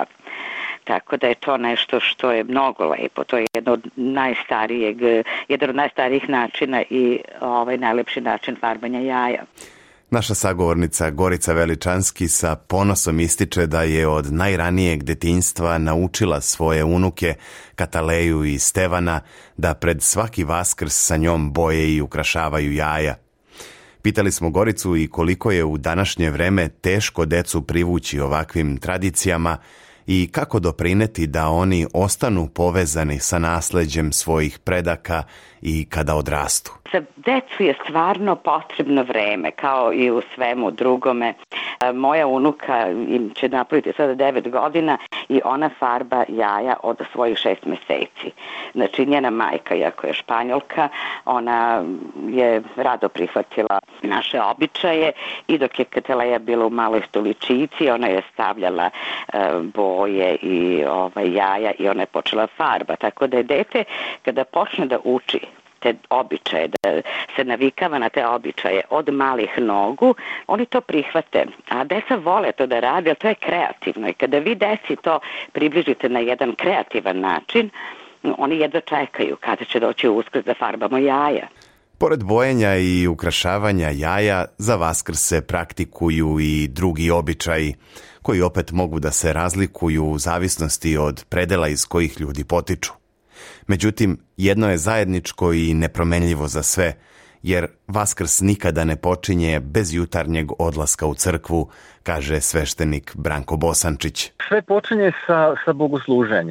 Tako da je to nešto što je mnogo lepo. To je jedno od najstarijeg, jedan od najstarijih načina i ovaj najlepši način farbanja jaja. Naša sagovornica Gorica Veličanski sa ponosom ističe da je od najranijeg detinjstva naučila svoje unuke Kataleju i Stevana da pred svaki Vaskrs sa njom boje i ukrašavaju jaja. Pitali smo Goricu i koliko je u današnje vreme teško decu privući ovakvim tradicijama i kako doprineti da oni ostanu povezani sa nasleđem svojih predaka i kada odrastu. Za decu je stvarno potrebno vreme, kao i u svemu drugome. Moja unuka im će napraviti sada devet godina i ona farba jaja od svojih šest meseci. Znači, njena majka, iako je Španjolka, ona je rado prihvatila naše običaje i dok je Kataleja bila u maloj stoličici, ona je stavljala e, boje i ovaj, jaja i ona je počela farba. Tako da je dete, kada počne da uči te običaje, da se navikava na te običaje od malih nogu, oni to prihvate. A deca vole to da rade, ali to je kreativno. I kada vi deci to približite na jedan kreativan način, oni jedva čekaju kada će doći Uskrs da farbamo jaja. Pored bojenja i ukrašavanja jaja, za Vaskrs se praktikuju i drugi običaji, koji opet mogu da se razlikuju u zavisnosti od predela iz kojih ljudi potiču. Međutim, jedno je zajedničko i nepromenljivo za sve, jer Vaskrs nikada ne počinje bez jutarnjeg odlaska u crkvu, kaže sveštenik Branko Bosančić. Sve počinje sa, sa bogosluženjem.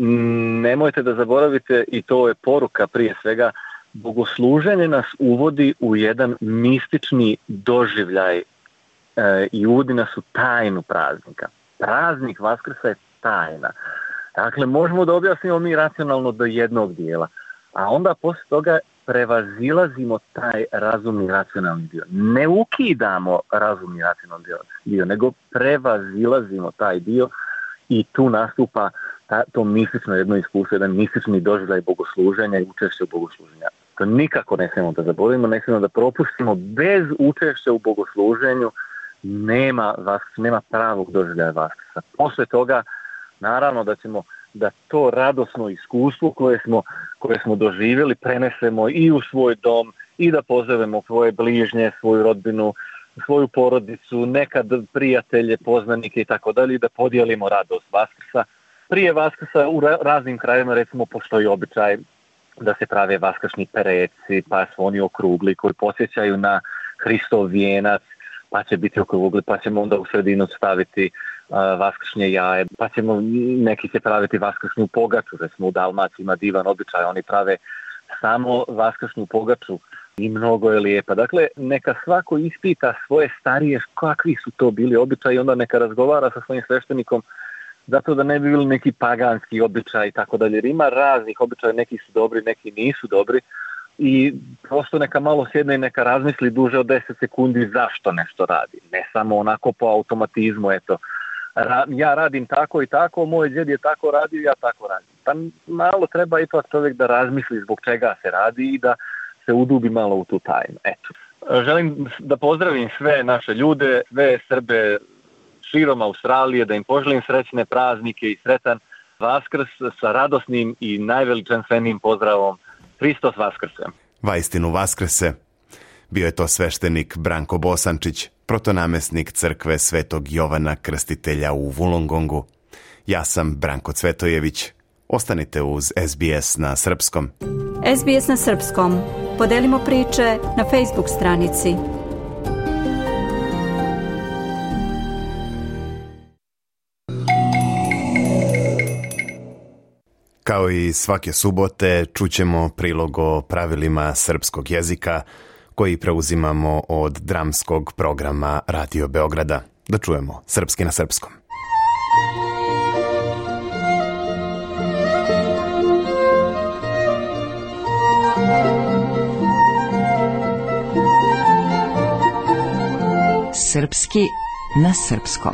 Nemojte da zaboravite, i to je poruka prije svega, bogosluženje nas uvodi u jedan mistični doživljaj e, i uvodi nas u tajnu praznika. Praznik Vaskrsa je tajna. Dakle, možemo da objasnimo mi racionalno do jednog dijela, a onda posle toga prevazilazimo taj razumni racionalni dio. Ne ukidamo razumni racionalni dio, nego prevazilazimo taj dio i tu nastupa ta, to mistično jedno iskustvo, jedan mistični doživljaj bogosluženja i učešća u bogosluženja. To nikako ne smijemo da zaboravimo, ne smijemo da propustimo. Bez učešća u bogosluženju nema, nema pravog doživljaja Vaskrsa. Posle toga naravno da ćemo da to radosno iskustvo koje smo, koje smo doživjeli prenesemo i u svoj dom i da pozovemo svoje bližnje, svoju rodbinu, svoju porodicu, nekad prijatelje, poznanike i tako dalje, da podijelimo radost Vaskrsa. Prije Vaskrsa u raznim krajevima recimo postoji običaj da se prave vaskršnji pereci, pa su oni okrugli koji podsjećaju na Hristov vijenac, pa će biti okrugli, pa ćemo onda u sredinu staviti uh, vaskršnje jaje, pa ćemo neki će praviti vaskršnju pogaču, recimo u Dalmaciji ima divan običaj, oni prave samo vaskršnju pogaču i mnogo je lijepa. Dakle, neka svako ispita svoje starije kakvi su to bili običaji, onda neka razgovara sa svojim sveštenikom, zato da ne bi bili neki paganski običaj i tako dalje. Jer ima raznih običaja, neki su dobri, neki nisu dobri i prosto neka malo sjedne i neka razmisli duže od deset sekundi zašto nešto radi. Ne samo onako po automatizmu, eto, ra, ja radim tako i tako, moj djed je tako radio, ja tako radim. Pa malo treba ipak čovjek da razmisli zbog čega se radi i da se udubi malo u tu tajnu. Eto. Želim da pozdravim sve naše ljude, sve Srbe širom Australije, da im poželim srećne praznike i sretan Vaskrs sa radosnim i najveličanstvenijim pozdravom. Hristos Vaskrse. Vaistinu Vaskrse. Bio je to sveštenik Branko Bosančić, protonamesnik crkve Svetog Jovana Krstitelja u Wollongongu. Ja sam Branko Cvetojević. Ostanite uz S B S na srpskom. S B S na srpskom. Podelimo priče na Facebook stranici. Kao i svake subote čućemo prilog o pravilima srpskog jezika koji preuzimamo od dramskog programa Radio Beograda. Da čujemo Srpski na srpskom. Srpski na srpskom.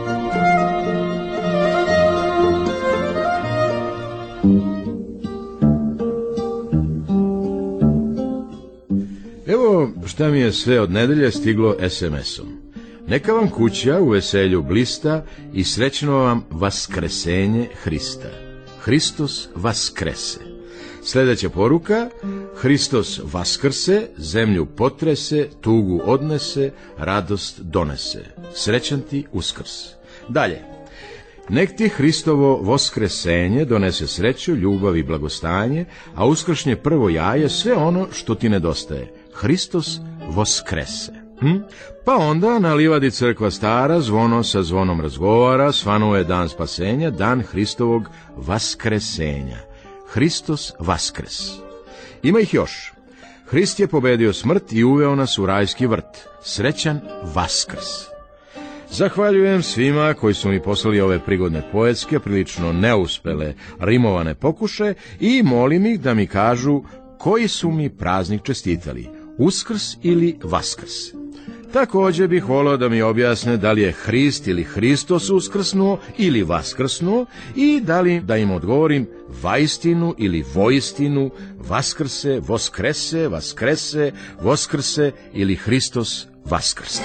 Evo šta mi je sve od nedelje stiglo es em esom. Neka vam kuća u veselju blista i srećno vam vaskresenje Hrista. Hristos vaskrese. Sljedeća poruka: Hristos vaskrse, zemlju potrese, tugu odnese, radost donese. Srećan ti Uskrs. Dalje. Nek ti Hristovo voskresenje donese sreću, ljubav i blagostanje, a uskršnje prvo jaje sve ono što ti nedostaje. Hristos voskrese. Hm? Pa onda na livadi crkva stara, zvono sa zvonom razgovara, svanuo je dan spasenja, dan Hristovog vaskresenja. Hristos vaskres. Ima ih još. Hrist je pobedio smrt i uveo nas u rajski vrt. Srećan Vaskrs. Zahvaljujem svima koji su mi poslali ove prigodne poetske, prilično neuspele rimovane pokuše i molim ih da mi kažu koji su mi praznik čestitali, Uskrs ili Vaskrs. Također bih volio da mi objasne da li je Hrist ili Hristos uskrsnuo ili vaskrsnuo i da li da im odgovorim vaistinu ili voistinu, vaskrse, voskrese, vaskrese, voskrse ili Hristos vaskrse.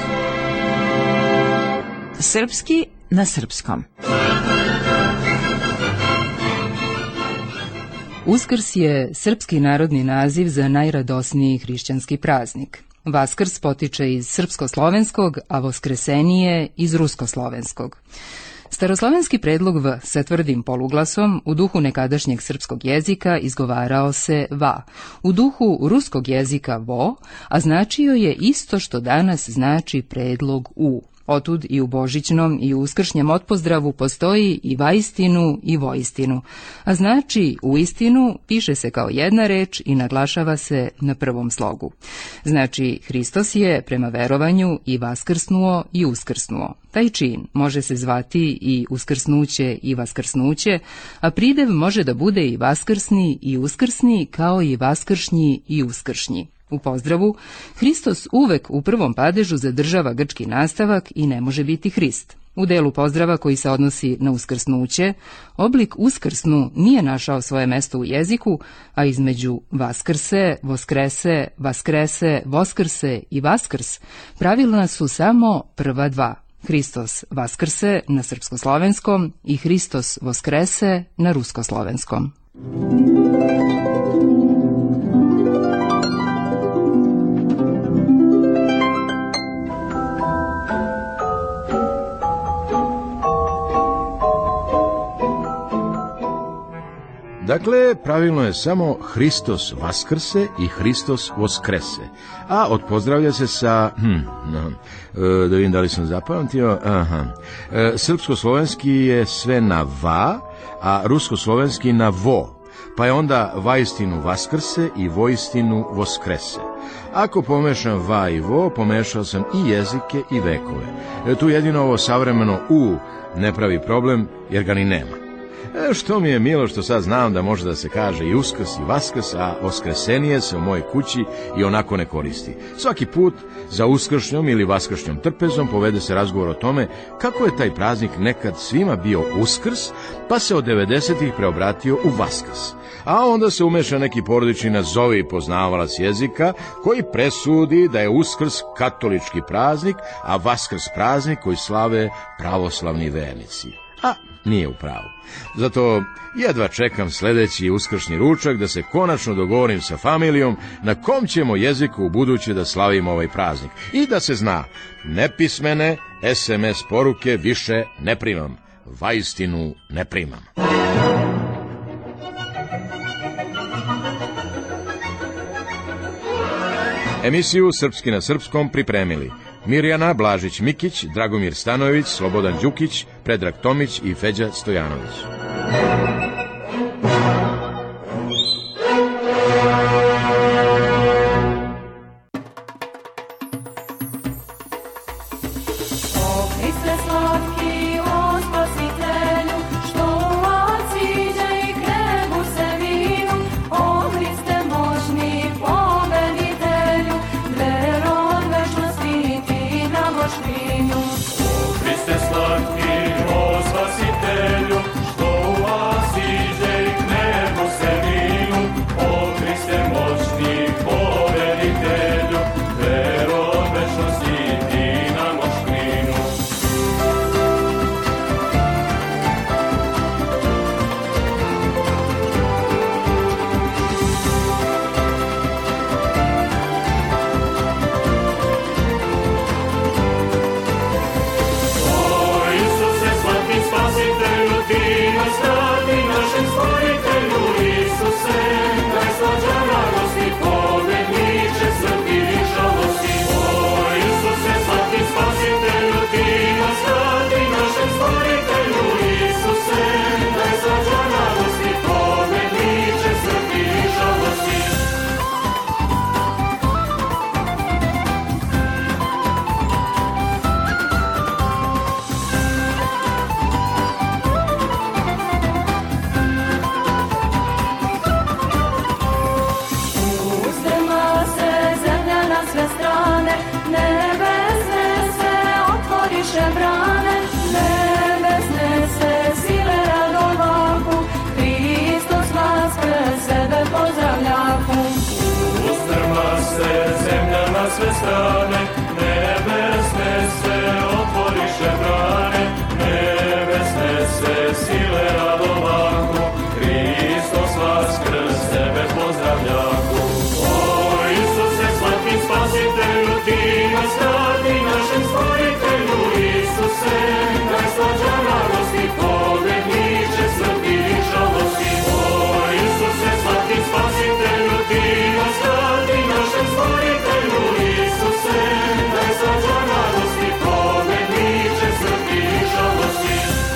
Srpski na srpskom. Uskrs je srpski narodni naziv za najradosniji hrišćanski praznik. Vaskrs potiče iz srpsko-slovenskog, a voskresenije iz rusko-slovenskog. Staroslovenski predlog V sa tvrdim poluglasom u duhu nekadašnjeg srpskog jezika izgovarao se va, u duhu ruskog jezika vo, a značio je isto što danas znači predlog u. Otud i u božićnom i u uskršnjem otpozdravu postoji i vaistinu i voistinu, a znači uistinu piše se kao jedna reč i naglašava se na prvom slogu. Znači, Hristos je prema verovanju i vaskrsnuo i uskrsnuo. Taj čin može se zvati i uskrsnuće i vaskrsnuće, a pridev može da bude i vaskrsni i uskrsni kao i vaskršnji i uskršnji. U pozdravu, Hristos uvek u prvom padežu zadržava grčki nastavak i ne može biti Hrist. U delu pozdrava koji se odnosi na uskrsnuće, oblik uskrsnu nije našao svoje mesto u jeziku, a između vaskrse, voskrese, vaskrese, voskrse i vaskrs pravilna su samo prva dva. Hristos vaskrse na srpsko-slovenskom i Hristos voskrese na rusko-slovenskom. Dakle, pravilno je samo Hristos vaskrse i Hristos voskrese, a odpozdravlja se sa, hm, no, e, da vidim da li sam zapamtio, aha, e, srpsko-slovenski je sve na va, a rusko-slovenski na vo, pa je onda vaistinu vaskrse i voistinu voskrese. Ako pomešam va i vo, pomešao sam i jezike i vekove. E, tu jedino ovo savremeno u ne pravi problem, jer ga ni nema. E, što mi je milo što sad znam da može da se kaže i uskrs i vaskrs, a voskresenije se u mojoj kući i onako ne koristi. Svaki put za uskršnjom ili vaskršnjom trpezom povede se razgovor o tome kako je taj praznik nekad svima bio uskrs, pa se od devedesetih preobratio u vaskrs. A onda se umeša neki porodični nazovi poznavalac jezika koji presudi da je uskrs katolički praznik, a vaskrs praznik koji slave pravoslavni vernici. A nije u pravu. Zato jedva čekam sljedeći uskršnji ručak da se konačno dogovorim sa familijom na kom ćemo jeziku u buduće da slavimo ovaj praznik. I da se zna, nepismene es em es poruke više ne primam. vaistinu ne primam. Emisiju Srpski na srpskom pripremili Mirjana Blažić-Mikić, Dragomir Stanojević, Slobodan Đukić, Predrag Tomić i Feđa Stojanović. Sve strane, nebesne se otvoriše brane, nebesne se sile radovaku, Hristos vaskrs, tebe pozdravljaku. O Isuse, slatki spasitelju, ti nas radi, našem stvoritelju, Isuse, najslađa radosti, pobedniče smrti i žalosti. O Isuse, slatki spasitelju, ti nas radi, našem stvoritelju, Isuse, najslađa radosti, pobedniče smrti i žalosti.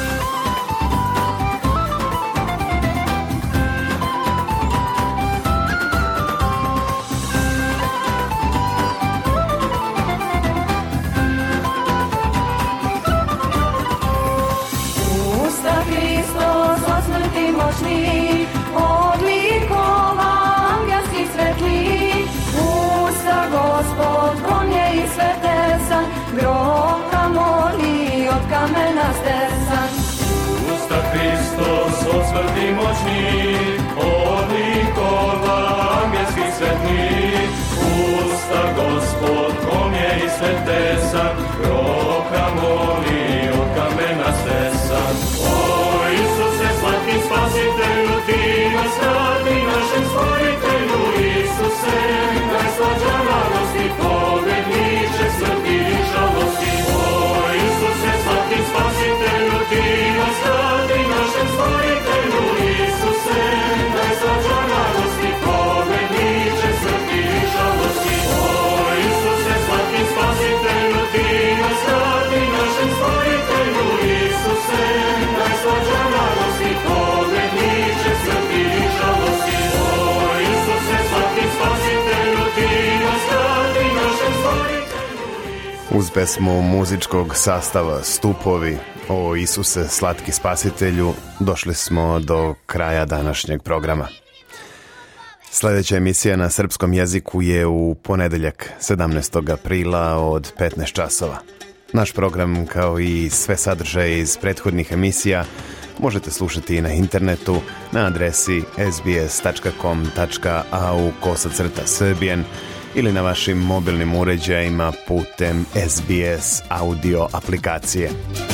Usta Hristos od smrti moćni, odlikova angelski svetli. Usta Gospod, konje i svetesan, grob kamoli od kamena stesan. Usta Hristos od smrti moćni, odlikova angelski svetli. Usta Gospod, konje i svetesan, grob kamoli od kamena stesan. O Isuse, slatki spasitelju, ti nas radi, našem stvoritelju, Isuse, najslađa radosti, pobedniče smrti i žalosti. O Isuse, slatki spasitelju, ti nas radi, našem stvoritelju, Isuse, najslađa radosti, pobedniče smrti i žalosti. O Isuse, slatki spasitelju, ti nas radi, našem stvoritelju, Isuse, najslađa radosti, pobedniče smrti i žalosti. O Isuse, slatki spasitelju, ti nas radi, našem stvoritelju. Uz pesmu muzičkog sastava Stupovi, O Isuse, slatki spasitelju, došli smo do kraja današnjeg programa. Sljedeća emisija na srpskom jeziku je u ponedeljak sedamnaestog aprila od petnaest časova. Naš program, kao i sve sadržaje iz prethodnih emisija, možete slušati na internetu na adresi s b s tačka com tačka a u kosacrta srbijen ili na vašim mobilnim uređajima putem S B S audio aplikacije.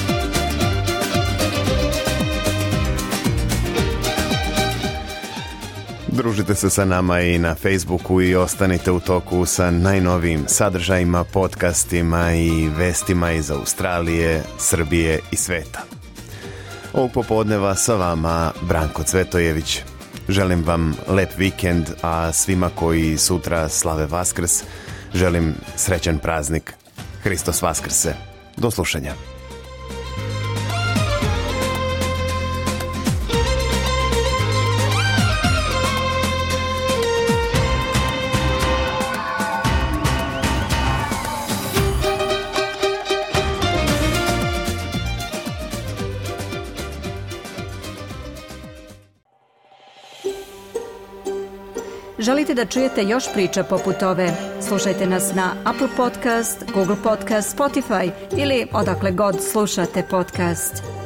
Družite se sa nama i na Facebooku i ostanite u toku sa najnovijim sadržajima, podcastima i vestima iz Australije, Srbije i sveta. Ovog popodneva sa vama Branko Cvetojević. Želim vam lep vikend, a svima koji sutra slave Vaskrs želim srećan praznik. Hristos Vaskrse. Do slušanja. Želite da čujete još priča poput ove? Slušajte nas na Apple Podcast, Google Podcast, Spotify ili odakle god slušate podcast.